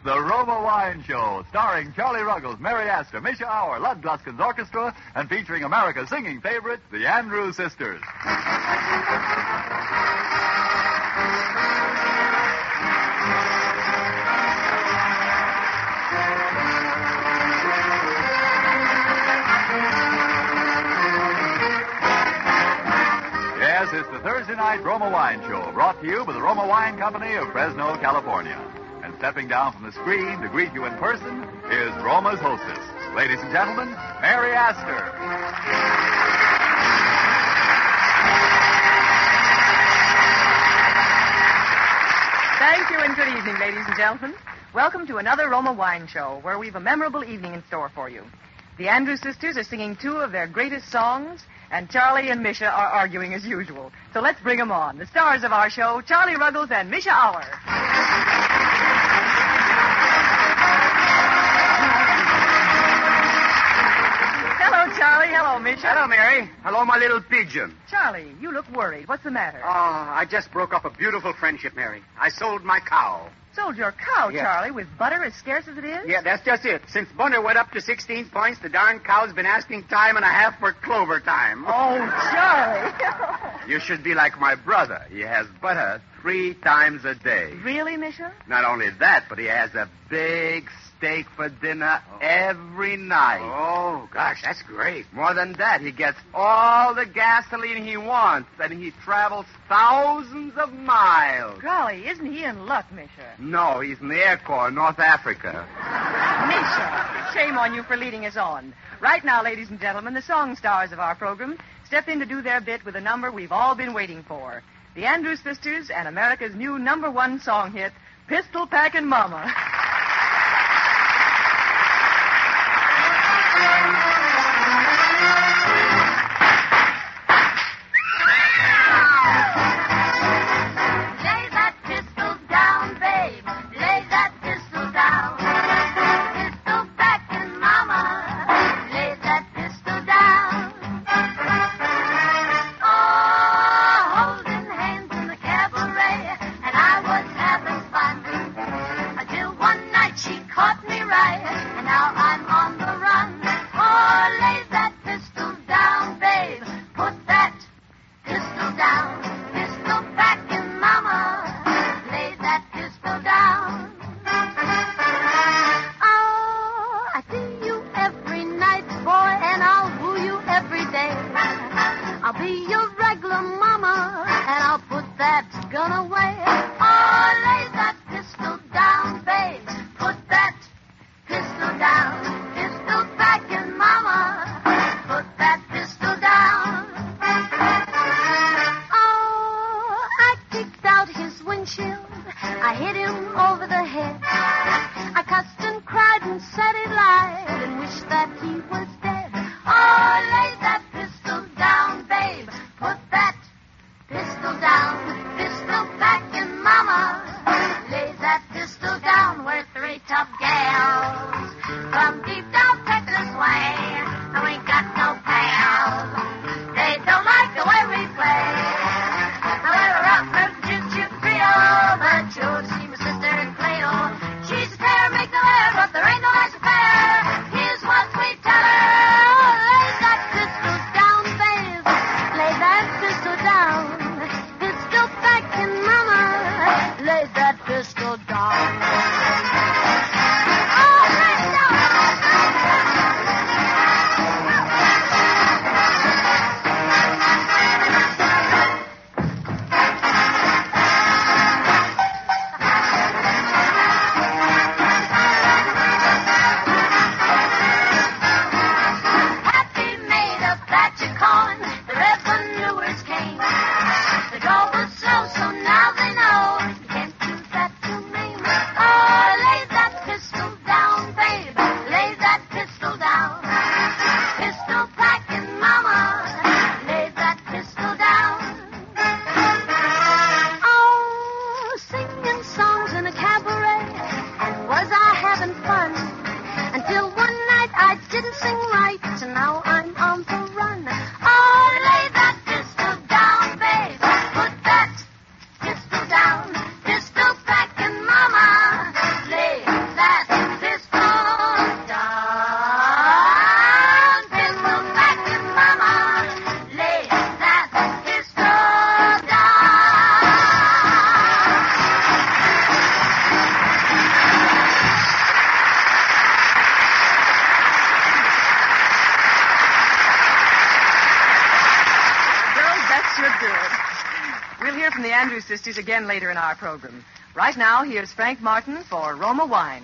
the Roma Wine Show, starring Charlie Ruggles, Mary Astor, Misha Auer, Lud Gluskin's Orchestra, and featuring America's singing favorite, the Andrews Sisters. Yes, it's the Thursday night Roma Wine Show, brought to you by the Roma Wine Company of Fresno, California. And stepping down from the screen to greet you in person is Roma's hostess. Ladies and gentlemen, Mary Astor. Thank you and good evening, ladies and gentlemen. Welcome to another Roma Wine Show, where we've a memorable evening in store for you. The Andrews sisters are singing two of their greatest songs, and Charlie and Misha are arguing as usual. So let's bring them on. The stars of our show, Charlie Ruggles and Misha Auer. Hello, Charlie. Hello, Misha. Hello, Mary. Hello, my little pigeon. Charlie, you look worried. What's the matter? Oh, I just broke up a beautiful friendship, Mary. I sold my cow. Sold your cow, Yes. Charlie, with butter as scarce as it is? Yeah, that's just it. Since butter went up to 16 points, the darn cow's been asking time and a half for clover time. Oh, Charlie. You should be like my brother. He has butter 3 times a day. Really, Misha? Not only that, but he has a big steak for dinner every night. Oh, gosh, that's great. More than that, he gets all the gasoline he wants, and he travels thousands of miles. Golly, isn't he in luck, Misha? No, he's in the Air Corps, North Africa. Misha, shame on you for leading us on. Right now, ladies and gentlemen, the song stars of our program step in to do their bit with a number we've all been waiting for. The Andrews Sisters and America's new #1 song hit, Pistol Packin' Mama. Lay that pistol down. Oh! Andrews Sisters again later in our program. Right now, here's Frank Martin for Roma Wine.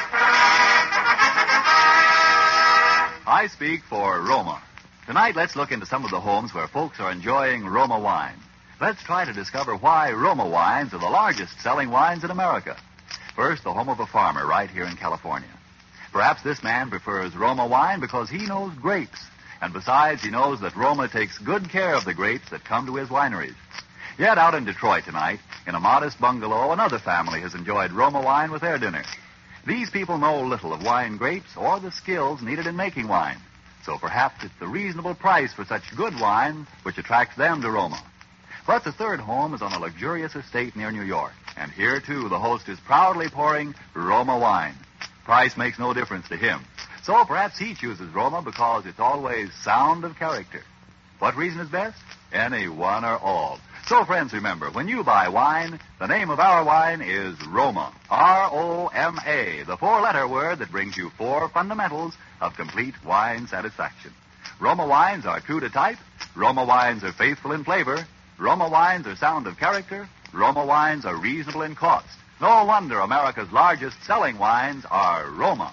I speak for Roma. Tonight, let's look into some of the homes where folks are enjoying Roma wine. Let's try to discover why Roma wines are the largest selling wines in America. First, the home of a farmer right here in California. Perhaps this man prefers Roma wine because he knows grapes. And besides, he knows that Roma takes good care of the grapes that come to his wineries. Yet out in Detroit tonight, in a modest bungalow, another family has enjoyed Roma wine with their dinner. These people know little of wine grapes or the skills needed in making wine. So perhaps it's the reasonable price for such good wine which attracts them to Roma. But the third home is on a luxurious estate near New York. And here, too, the host is proudly pouring Roma wine. Price makes no difference to him. So perhaps he chooses Roma because it's always sound of character. What reason is best? Any one or all. So, friends, remember, when you buy wine, the name of our wine is Roma. R-O-M-A, the four-letter word that brings you four fundamentals of complete wine satisfaction. Roma wines are true to type. Roma wines are faithful in flavor. Roma wines are sound of character. Roma wines are reasonable in cost. No wonder America's largest selling wines are Roma.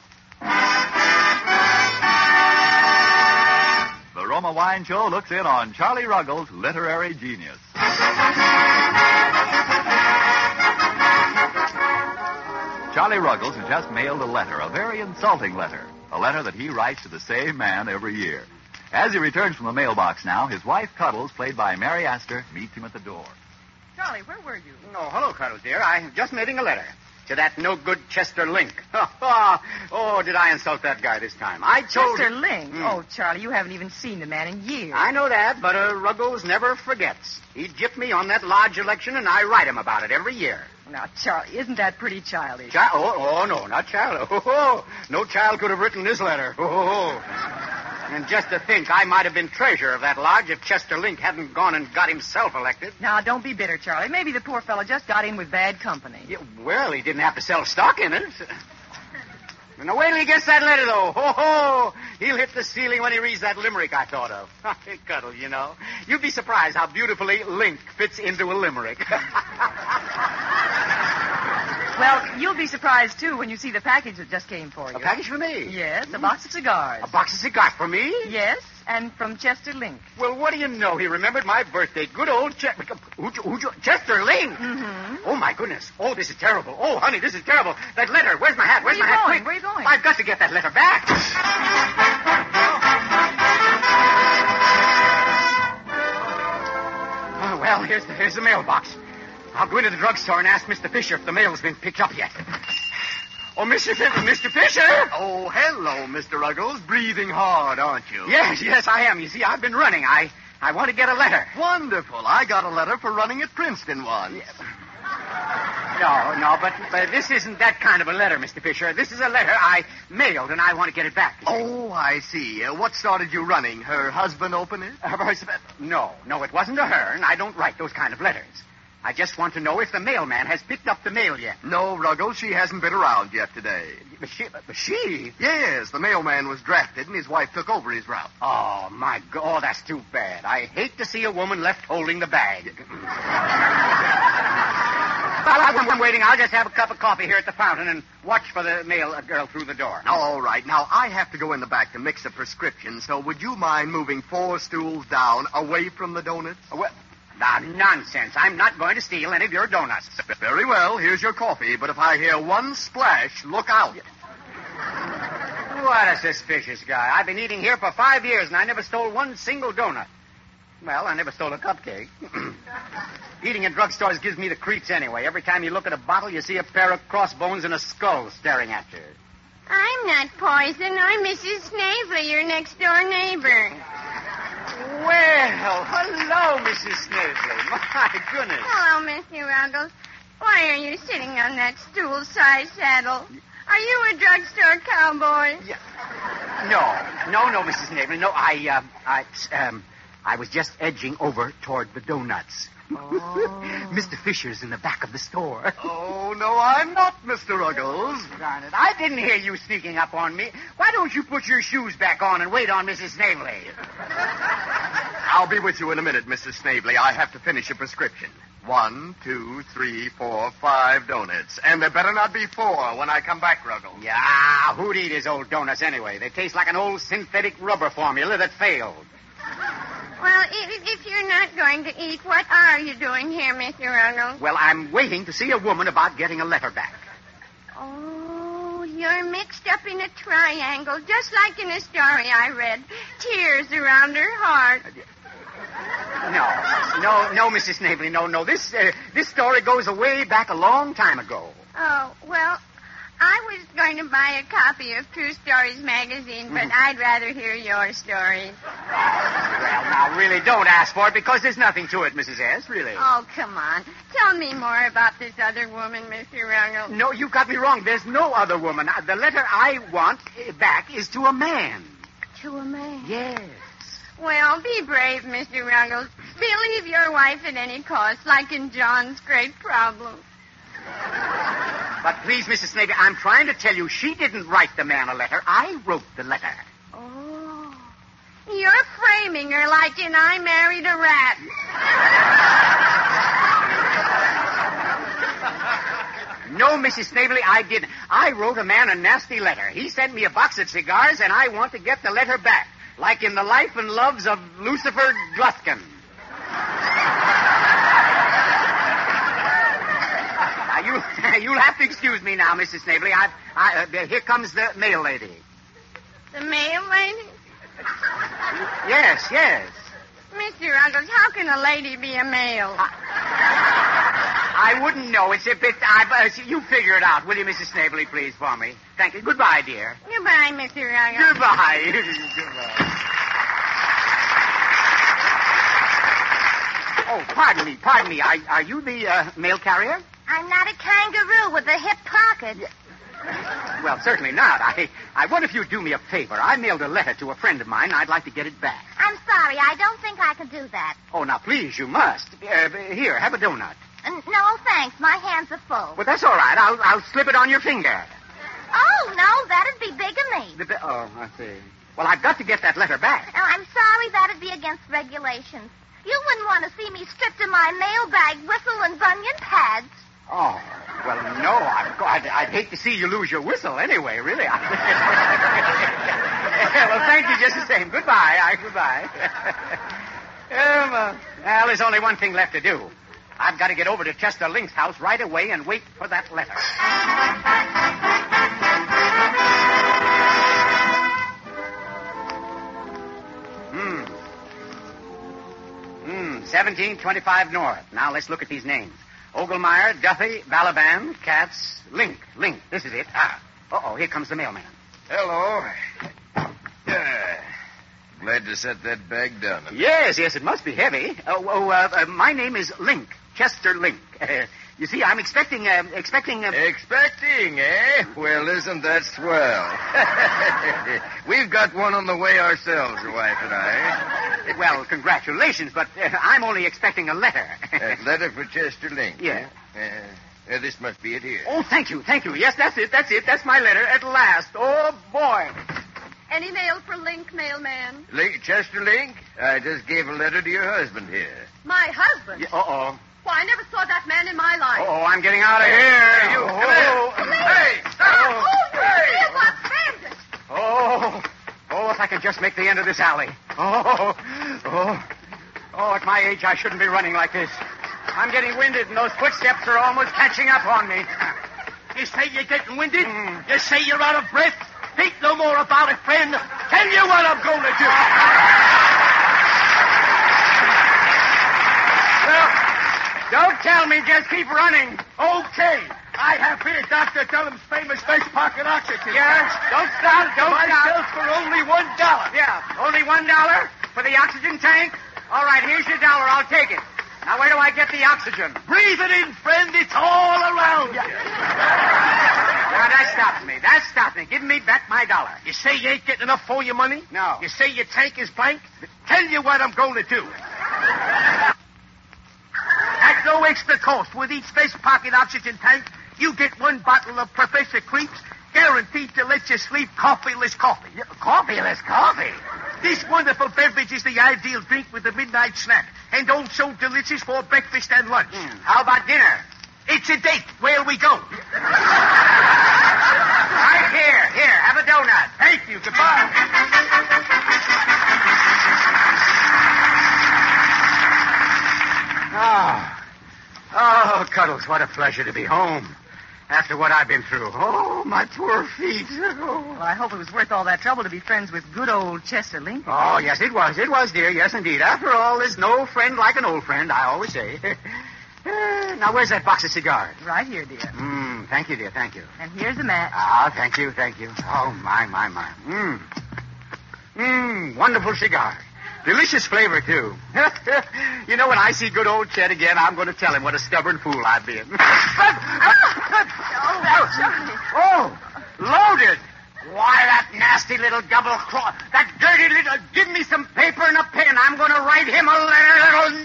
The Roma Wine Show looks in on Charlie Ruggles' literary genius. Charlie Ruggles has just mailed a letter, a very insulting letter, a letter that he writes to the same man every year. As he returns from the mailbox now, his wife, Cuddles, played by Mary Astor, meets him at the door. Charlie, where were you? Oh, hello, Cuddles, dear. I'm just mailing a letter to that no-good Chester Link. Oh, did I insult that guy this time? I told Chester Link? Oh, Charlie, you haven't even seen the man in years. I know that, but Ruggles never forgets. He gypped me on that lodge election, and I write him about it every year. Now, Charlie, isn't that pretty childish? No, not child. No child could have written this letter. And just to think, I might have been treasurer of that lodge if Chester Link hadn't gone and got himself elected. Now, don't be bitter, Charlie. Maybe the poor fellow just got in with bad company. Yeah, well, he didn't have to sell stock in it. Now, wait till he gets that letter, though. He'll hit the ceiling when he reads that limerick I thought of. Hey, Cuddle, you know. You'd be surprised how beautifully Link fits into a limerick. Well, you'll be surprised, too, when you see the package that just came for you. A package for me? Yes, a box of cigars. A box of cigars for me? Yes, and from Chester Link. Well, what do you know? He remembered my birthday. Good old Chester Link. Mm-hmm. Oh, my goodness. Oh, this is terrible. Oh, honey, this is terrible. That letter. Where's my hat? Where's my hat? Quick. Where are you going? I've got to get that letter back. Oh, well, here's the mailbox. I'll go into the drugstore and ask Mr. Fisher if the mail's been picked up yet. Oh, Mr. Fisher! Oh, hello, Mr. Ruggles. Breathing hard, aren't you? Yes, I am. You see, I've been running. I want to get a letter. Wonderful. I got a letter for running at Princeton once. No, but this isn't that kind of a letter, Mr. Fisher. This is a letter I mailed, and I want to get it back. Oh, I see. What started you running? Her husband open it? No, it wasn't to her, and I don't write those kind of letters. I just want to know if the mailman has picked up the mail yet. No, Ruggles, she hasn't been around yet today. But she? Yes, the mailman was drafted, and his wife took over his route. Oh, my God, oh, that's too bad. I hate to see a woman left holding the bag. While I'm waiting, I'll just have a cup of coffee here at the fountain and watch for the mail girl through the door. All right. Now, I have to go in the back to mix a prescription, so would you mind moving 4 stools down away from the donuts? Well, nonsense. I'm not going to steal any of your donuts. Very well. Here's your coffee, but if I hear one splash, look out. What a suspicious guy. I've been eating here for 5 years, and I never stole one single donut. Well, I never stole a cupcake. Eating in drugstores gives me the creeps anyway. Every time you look at a bottle, you see a pair of crossbones and a skull staring at you. I'm not Poison. I'm Mrs. Snavely, your next-door neighbor. Well, hello, Mrs. Snavely. My goodness. Hello, Mr. Ruggles. Why are you sitting on that stool-sized saddle? Are you a drugstore cowboy? Yeah. No, Mrs. Snavely. No, I was just edging over toward the donuts. Oh. Mr. Fisher's in the back of the store. Oh, no, I'm not, Mr. Ruggles. Darn it. I didn't hear you sneaking up on me. Why don't you put your shoes back on and wait on Mrs. Snavely? I'll be with you in a minute, Mrs. Snavely. I have to finish a prescription. 1, 2, 3, 4, 5 donuts. And there better not be 4 when I come back, Ruggles. Yeah, who'd eat his old donuts anyway? They taste like an old synthetic rubber formula that failed. Well, if you're not going to eat, what are you doing here, Mr. Ruggles? Well, I'm waiting to see a woman about getting a letter back. Oh, you're mixed up in a triangle, just like in a story I read. Tears around her heart. No, Mrs. Snavely, no. This story goes way back a long time ago. Oh, well, I was going to buy a copy of True Stories magazine, but I'd rather hear your story. Well, now, really, don't ask for it, because there's nothing to it, Mrs. S., really. Oh, come on. Tell me more about this other woman, Mr. Ruggles. No, you got me wrong. There's no other woman. The letter I want back is to a man. To a man? Yes. Well, be brave, Mr. Ruggles. Believe your wife at any cost, like in John's Great Problem. But please, Mrs. Snavely, I'm trying to tell you, she didn't write the man a letter. I wrote the letter. Oh. You're framing her like in I Married a Rat. No, Mrs. Snavely, I didn't. I wrote a man a nasty letter. He sent me a box of cigars, and I want to get the letter back. Like in The Life and Loves of Lucifer Gluskin. Now, you'll have to excuse me now, Mrs. Snavely. Here comes the mail lady. The mail lady? Yes. Mr. Ruggles, how can a lady be a male? I wouldn't know. It's a bit... you figure it out, will you, Mrs. Snavely, please, for me? Thank you. Goodbye, dear. Goodbye, Mr. Ruggles. Goodbye. Goodbye. Oh, pardon me. Are you the mail carrier? I'm not a kangaroo with a hip pocket. Well, certainly not. I wonder if you'd do me a favor. I mailed a letter to a friend of mine, and I'd like to get it back. I'm sorry. I don't think I can do that. Oh, now, please, you must. Here, have a donut. No, thanks. My hands are full. Well, that's all right. I'll slip it on your finger. Oh, no, that'd be bigamy. I see. Well, I've got to get that letter back. Oh, I'm sorry. That'd be against regulations. You wouldn't want to see me stripped of my mailbag, whistle, and bunion pads. Oh, well, no. I'd hate to see you lose your whistle anyway, really. Well, thank you just the same. Goodbye. Goodbye. Well, there's only one thing left to do. I've got to get over to Chester Link's house right away and wait for that letter. 1725 North. Now, let's look at these names. Ogelmeyer, Duffy, Balaban, Katz, Link. This is it. Here comes the mailman. Hello. Glad to set that bag down. Yes, it must be heavy. My name is Link, Chester Link. You see, I'm expecting... Expecting, eh? Well, isn't that swell? We've got one on the way ourselves, your wife and I. Well, congratulations, but I'm only expecting a letter. A letter for Chester Link. Yeah. This must be it here. Oh, thank you. Yes, that's it. That's my letter at last. Oh, boy. Any mail for Link, mailman? Chester Link? I just gave a letter to your husband here. My husband? Yeah, uh-oh. Well, I never saw that man in my life. Oh, I'm getting out of here. You, come here. Hey, stop. If I could just make the end of this alley. At my age, I shouldn't be running like this. I'm getting winded, and those footsteps are almost catching up on me. You say you're getting winded? You say you're out of breath? Think no more about it, friend. Tell you what I'm going to do. Well, don't tell me. Just keep running. Okay. I have here Dr. Dunham's famous face pocket oxygen. Yes. Don't stop. Myself for only $1. Yeah. Only $1 for the oxygen tank? All right, here's your dollar. I'll take it. Now, where do I get the oxygen? Breathe it in, friend. It's all around you. Now, that stops me. Give me back my dollar. You say you ain't getting enough for your money? No. You say your tank is blank? Tell you what I'm going to do. At no extra cost, with each face pocket oxygen tank, you get 1 bottle of Professor Creeps, guaranteed to let you sleep coffeeless coffee. Coffeeless coffee? This wonderful beverage is the ideal drink with the midnight snack, and also delicious for breakfast and lunch. How about dinner? It's a date. Where'll we go? Right here. Here, have a donut. Thank you. Goodbye. Oh, Cuddles, what a pleasure to be home. After what I've been through. Oh, my poor feet. Well, I hope it was worth all that trouble to be friends with good old Chester Lincoln. Oh, yes, it was. It was, dear. Yes, indeed. After all, there's no friend like an old friend, I always say. Now, where's that box of cigars? Right here, dear. Thank you, dear. Thank you. And here's a match. Ah, thank you. Oh, my. Wonderful cigar. Delicious flavor, too. You know, when I see good old Chet again, I'm going to tell him what a stubborn fool I've been. Oh, loaded. Why, that nasty little double cross. That dirty little... Give me some paper and a pen. I'm going to write him a letter.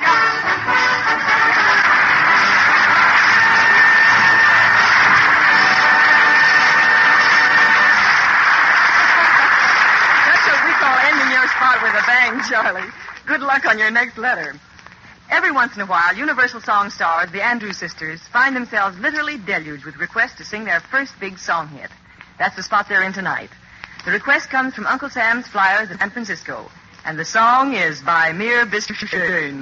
Spot with a bang, Charlie. Good luck on your next letter. Every once in a while, Universal Song stars, the Andrews Sisters, find themselves literally deluged with requests to sing their first big song hit. That's the spot they're in tonight. The request comes from Uncle Sam's Flyers in San Francisco, and the song is by Mir Biscayne.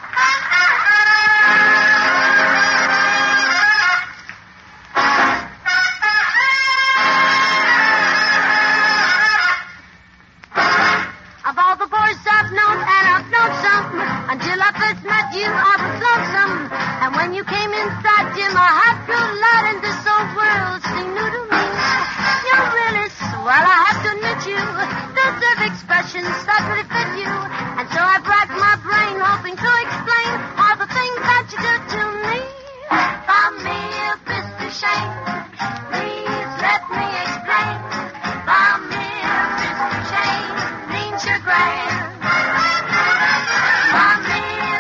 You are lonesome, and when you came inside, dear, my heart grew light, and this old world seemed new to me. You're really swell, I have to admit you. Those expressions certainly fit you, and so I racked my brain, hoping to explain all the things that you do to me. For me, if it's a shame, please let me explain. For me, if it's a shame, means you're grand. For me,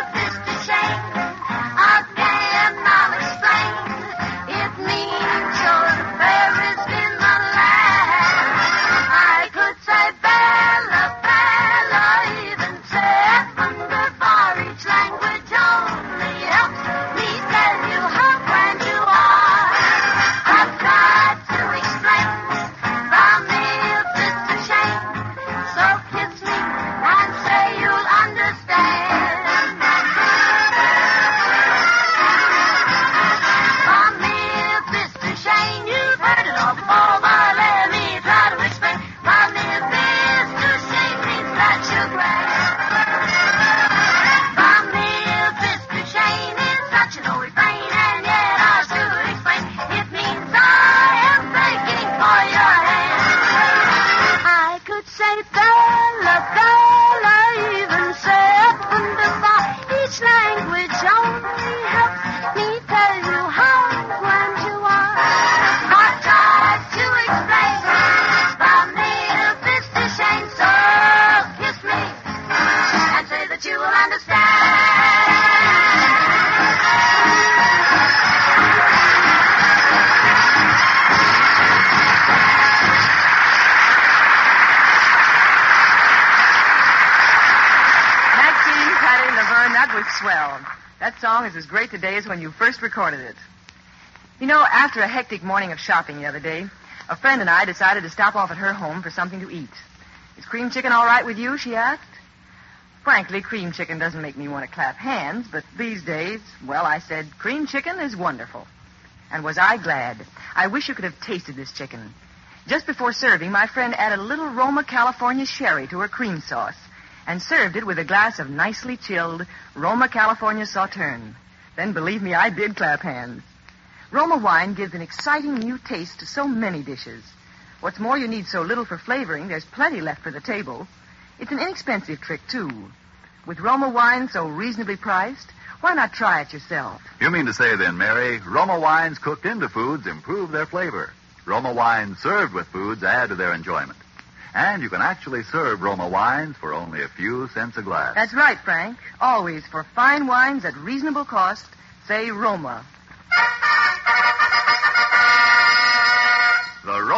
Swell. That song is as great today as when you first recorded it. You know, after a hectic morning of shopping the other day, a friend and I decided to stop off at her home for something to eat. Is cream chicken all right with you, she asked. Frankly, cream chicken doesn't make me want to clap hands, but these days, well, I said, cream chicken is wonderful. And was I glad. I wish you could have tasted this chicken. Just before serving, my friend added a little Roma California sherry to her cream sauce and served it with a glass of nicely chilled Roma California Sauterne. Then, believe me, I did clap hands. Roma wine gives an exciting new taste to so many dishes. What's more, you need so little for flavoring, there's plenty left for the table. It's an inexpensive trick, too. With Roma wine so reasonably priced, why not try it yourself? You mean to say then, Mary, Roma wines cooked into foods improve their flavor. Roma wines served with foods add to their enjoyment. And you can actually serve Roma wines for only a few cents a glass. That's right, Frank. Always for fine wines at reasonable cost, say Roma. The Roma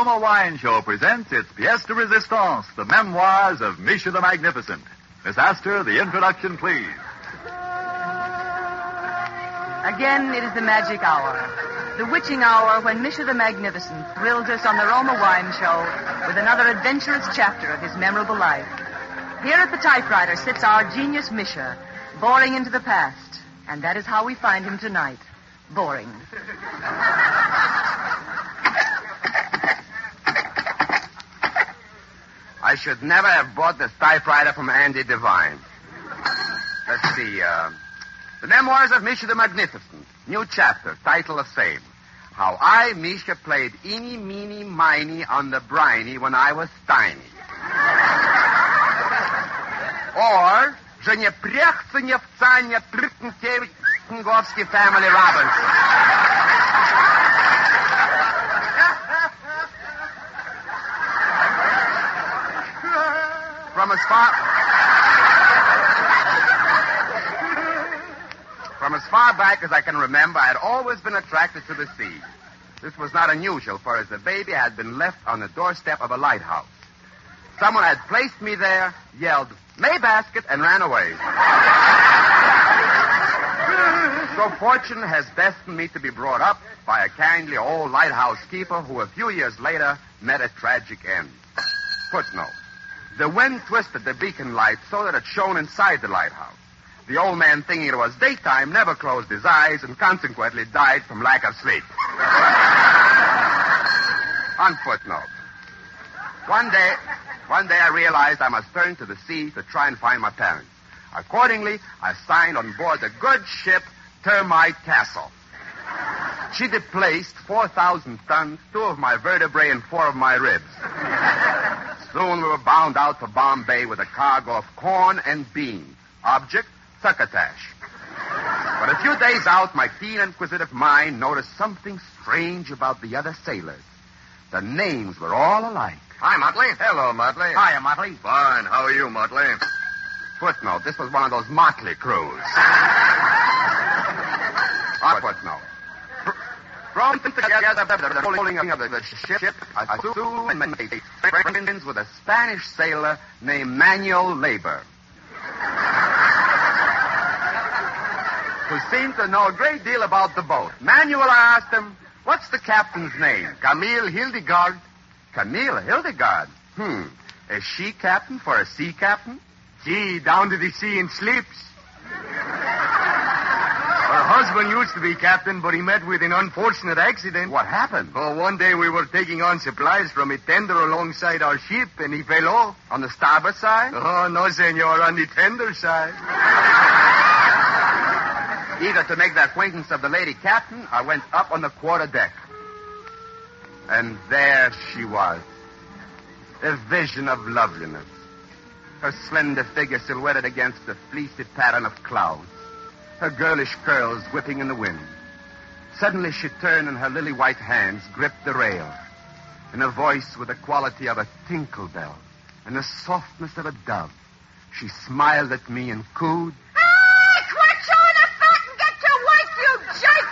Roma Wine Show presents its pièce de résistance, the memoirs of Misha the Magnificent. Miss Astor, the introduction, please. Again, it is the magic hour. The witching hour when Misha the Magnificent thrills us on the Roma Wine Show with another adventurous chapter of his memorable life. Here at the typewriter sits our genius Misha, boring into the past. And that is how we find him tonight. Boring. I should never have bought this typewriter from Andy Devine. Let's see, The Memoirs of Misha the Magnificent. New chapter, title the same. How I, Misha, played eeny, meeny, miny on the briny when I was tiny. Or, że nie priechce, nie wcanie, Pryknkiewicz, Kingowski family Robinson. From as far back as I can remember, I had always been attracted to the sea. This was not unusual, for as a baby, I had been left on the doorstep of a lighthouse. Someone had placed me there, yelled, "May basket," and ran away. So fortune has destined me to be brought up by a kindly old lighthouse keeper who a few years later met a tragic end. Footnote. The wind twisted the beacon light so that it shone inside the lighthouse. The old man, thinking it was daytime, never closed his eyes and consequently died from lack of sleep. On footnote. One day I realized I must turn to the sea to try and find my parents. Accordingly, I signed on board the good ship Termite Castle. She displaced 4,000 tons, 2 of my vertebrae and 4 of my ribs. Soon we were bound out for Bombay with a cargo of corn and beans. Object, succotash. But a few days out, my keen, inquisitive mind noticed something strange about the other sailors. The names were all alike. Hi, Motley. Hello, Motley. Hiya, Motley. Fine. How are you, Motley? Footnote, this was one of those motley crews. Footnote. Thrown together the rolling of the ship, I soon made friends with a Spanish sailor named Manuel Labor, who seemed to know a great deal about the boat. Manuel, I asked him, "What's the captain's name?" "Camille Hildegard." "Camille Hildegard? Is she captain for a sea captain?" "Gee, down to the sea and sleeps. Her husband used to be captain, but he met with an unfortunate accident." "What happened?" "Oh, one day we were taking on supplies from a tender alongside our ship, and he fell off." "On the starboard side?" "Oh, no, senor, on the tender side." Eager to make the acquaintance of the lady captain, I went up on the quarter deck. And there she was, a vision of loveliness. Her slender figure silhouetted against the fleecy pattern of clouds, her girlish curls whipping in the wind. Suddenly she turned and her lily white hands gripped the rail. In a voice with the quality of a tinkle bell and the softness of a dove, she smiled at me and cooed, "Hey, quit showing the fat and get to work, you jerk!"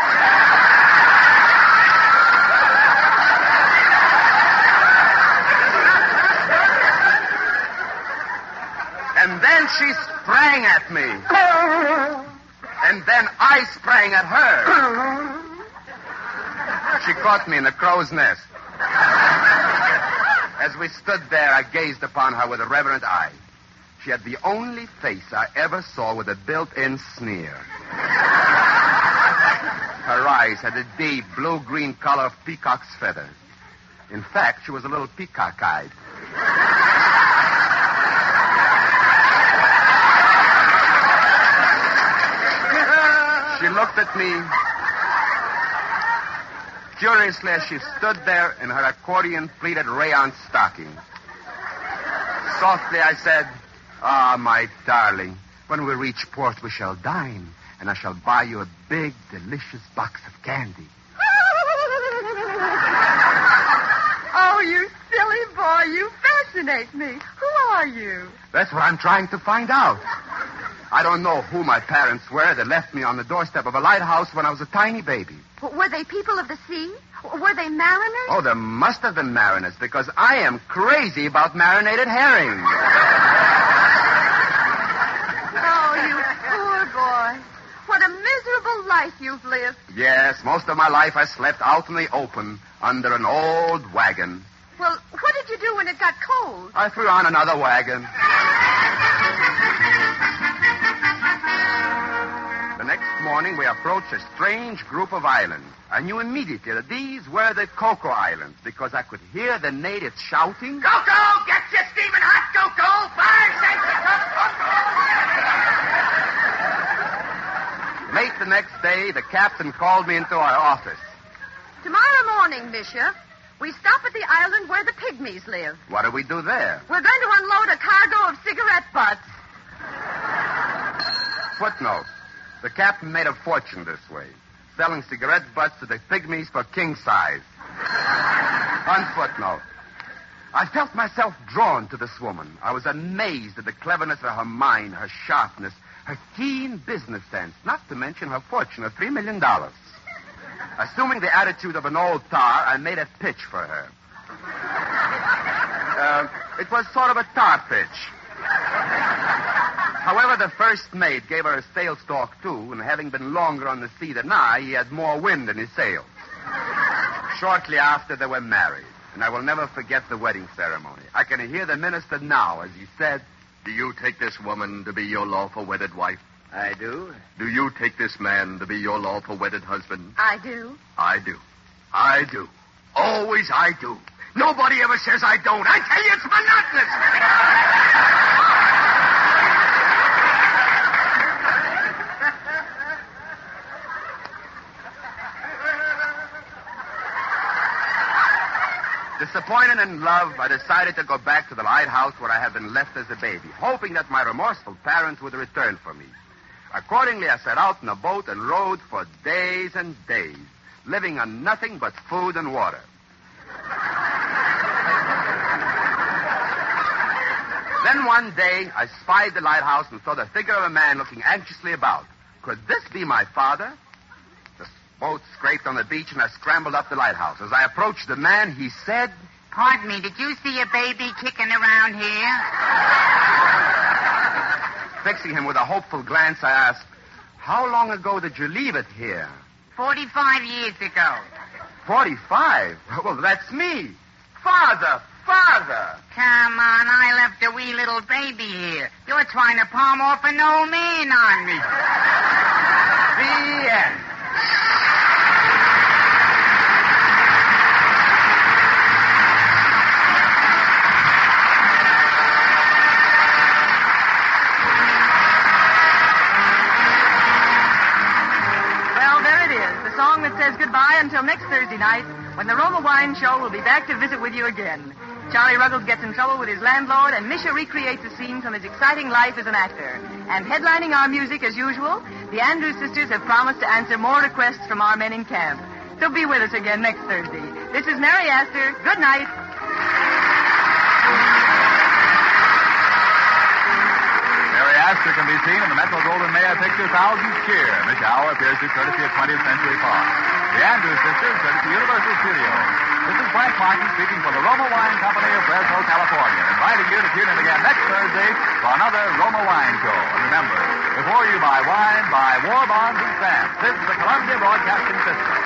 And then she sprang at me. And then I sprang at her. She caught me in the crow's nest. As we stood there, I gazed upon her with a reverent eye. She had the only face I ever saw with a built-in sneer. Her eyes had the deep blue-green color of peacock's feathers. In fact, she was a little peacock-eyed. She looked at me curiously as she stood there in her accordion-pleated rayon stocking. Softly I said, "Ah, my darling, when we reach port we shall dine, and I shall buy you a big, delicious box of candy." Oh, you silly boy, you fascinate me. Who are you? That's what I'm trying to find out. I don't know who my parents were. They left me on the doorstep of a lighthouse when I was a tiny baby. Were they people of the sea? Were they mariners? Oh, there must have been mariners, because I am crazy about marinated herring. Oh, you poor boy. What a miserable life you've lived. Yes, most of my life I slept out in the open under an old wagon. Well, what did you do when it got cold? I threw on another wagon. The next morning, we approached a strange group of islands. I knew immediately that these were the Cocoa Islands because I could hear the natives shouting, Cocoa! Get your steaming hot cocoa! 5 cents a cup, cocoa! Late the next day, the captain called me into our office. Tomorrow morning, Monsieur, we stop at the island where the pygmies live. What do we do there? We're going to unload a cargo of cigarette butts. Footnote. The captain made a fortune this way, selling cigarette butts to the pygmies for king size. On footnote. I felt myself drawn to this woman. I was amazed at the cleverness of her mind, her sharpness, her keen business sense, not to mention her fortune of $3 million. Assuming the attitude of an old tar, I made a pitch for her. It was sort of a tar pitch. However, the first mate gave her a sail stalk, too, and having been longer on the sea than I, he had more wind in his sails. Shortly after, they were married, and I will never forget the wedding ceremony. I can hear the minister now as he said, Do you take this woman to be your lawful wedded wife? I do. Do you take this man to be your lawful wedded husband? I do. I do. I do. Always I do. Nobody ever says I don't. I tell you, it's monotonous. Disappointed in love, I decided to go back to the lighthouse where I had been left as a baby, hoping that my remorseful parents would return for me. Accordingly, I set out in a boat and rowed for days and days, living on nothing but food and water. Then one day, I spied the lighthouse and saw the figure of a man looking anxiously about. Could this be my father? The boat scraped on the beach, and I scrambled up the lighthouse. As I approached the man, he said, Pardon me, did you see a baby kicking around here? Fixing him with a hopeful glance, I asked, How long ago did you leave it here? 45 years ago. 45? Well, that's me. Father! Father! Come on, I left a wee little baby here. You're trying to palm off an old man on me. The end. Well, there it is, the song that says goodbye until next Thursday night, when the Roma Wine Show will be back to visit with you again. Charlie Ruggles gets in trouble with his landlord, and Misha recreates a scene from his exciting life as an actor. And headlining our music, as usual, the Andrews sisters have promised to answer more requests from our men in camp. So be with us again next Thursday. This is Mary Astor. Good night. Mary Astor can be seen in the Metro-Goldwyn-Mayer picture Thousands Cheer. Misha Auer appears to courtesy of 20th Century Fox. The Andrews sisters courtesy Universal Studios. This is Frank Martin speaking for the Roma Wine Company of Fresno, California, inviting you to tune in again next Thursday for another Roma Wine Show. And remember, before you buy wine, buy war bonds and stamps. This is the Columbia Broadcasting System.